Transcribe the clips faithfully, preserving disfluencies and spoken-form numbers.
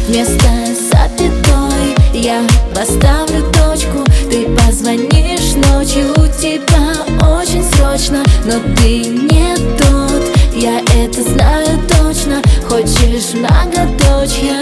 вместо запятой я поставлю точку. Ты позвонишь ночью, тебя очень срочно, но ты не тот, я это знаю точно. Хочешь многоточья,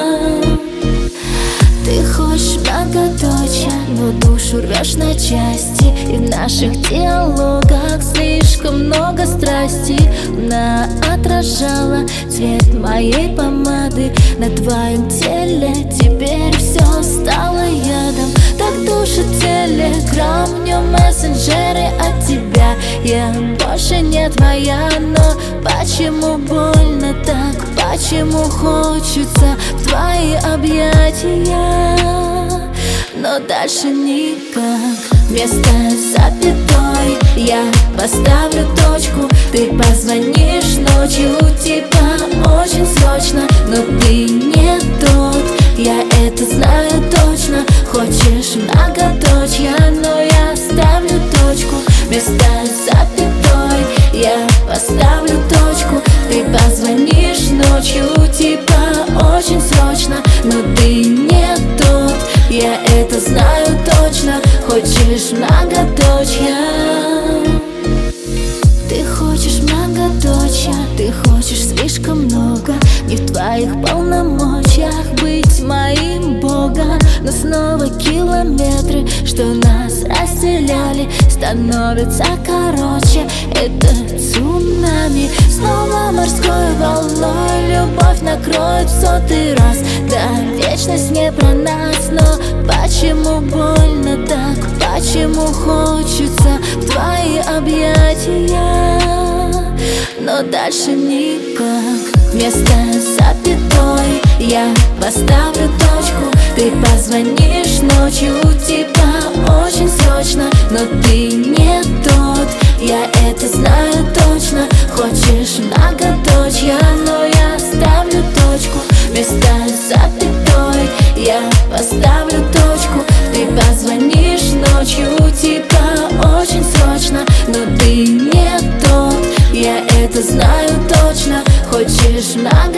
ты хочешь многоточья, но душу рвешь на части. И в наших диалогах слишком много страсти. Она отражала цвет моей помады на твоем теле. Теперь все стало ядом. Так душит телеграм, в нем мессенджеры от тебя. Я больше не твоя, но почему больно так? Почему хочется в твои объятия, но дальше никак? Вместо запятой я поставлю точку. Ты позвонишь ночью, тебя очень срочно, но ты не тот, я это знаю точно. Хочешь многоточья, но я ставлю точку. Вместо запятой я поставлю точку. Ты позвонишь ночью, тебя очень срочно, но ты не тот, я это знаю точно. Хочешь многоточья, ты хочешь многоточья, ты хочешь слишком много. Не в твоих полномочиях быть моим богом. Но снова километры, что нас разделяли, становятся короче. Это цунами, снова морской волной. Любовь накроет в сотый раз. Да, вечность не про нас, но почему больно так? Почему хочется в твои объятия, но дальше никак? Вместо запятой я поставлю точку. Ты позвонишь ночью, тебя очень срочно, но ты не тот, я это знаю точно. Хочешь многоточья, но я ставлю точку. Вместо запятой я поставлю точку. Ты позвонишь ночью, тебя очень срочно, но ты не тот, я это знаю точно. Хочешь много